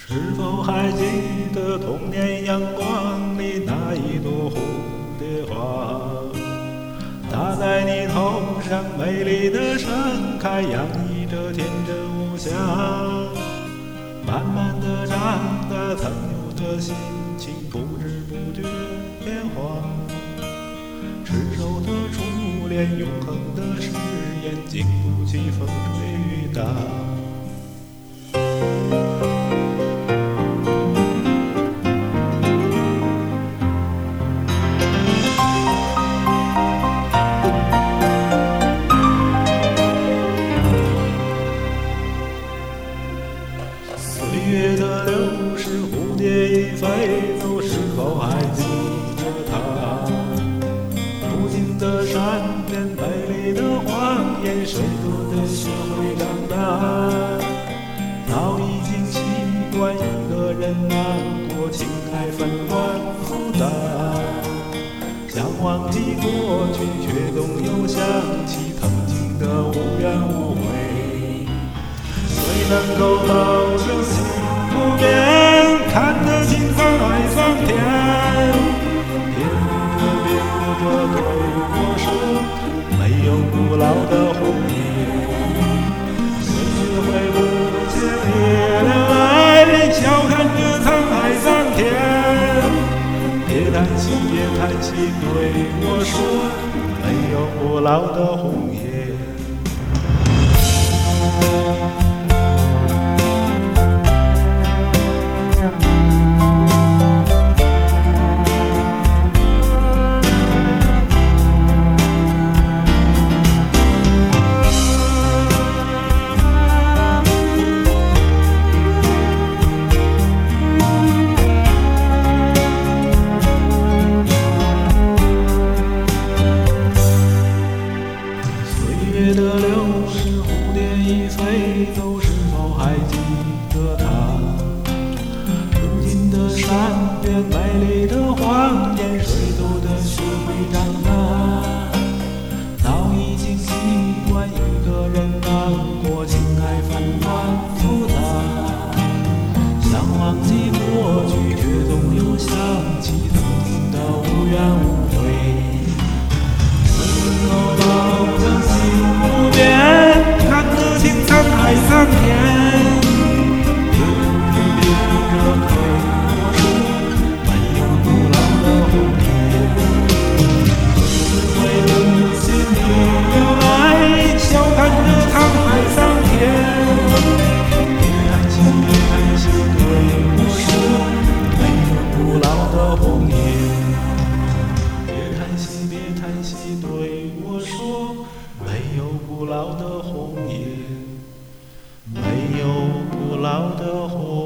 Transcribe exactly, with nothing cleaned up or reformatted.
是否还记得童年阳光里那一朵蝴蝶花，打在你头上，美丽的盛开，洋溢着天真无瑕。慢慢的长大，曾有的心情不知不觉变化。执手的初恋，永恒的誓言，经不起风吹雨打。岁月的流逝，蝴蝶已飞走，是否还记着它？如今的山边，美丽的谎言，谁都得学会长大。早已经习惯一个人难过，情爱纷乱复杂。想忘记过去，却总又想起曾经的无怨无悔。谁能够保证心不变，看得清沧海桑田？别哭着别哭着对我说，没有不老的红颜。谁学会不切别了爱，笑看着沧海桑田？别叹息别叹息对我说，没有不老的红颜。岁月的流逝，蝴蝶已飞走，是否还记得它？如今的山边，美丽的谎言，谁都得学会长大。早已经习惯一个人难过，情爱纷乱复杂。想忘记过去，却总又想起曾经的无怨无悔。谁能够保证心不变，看得清沧海桑田？别哭着别哭着对我说，没有不老的红颜。学会不切别了爱，笑看着沧海桑田？别叹息别叹息对我说，没有不老的红颜。别叹息别叹息对我说，没有不老的红颜，没有不老的红颜。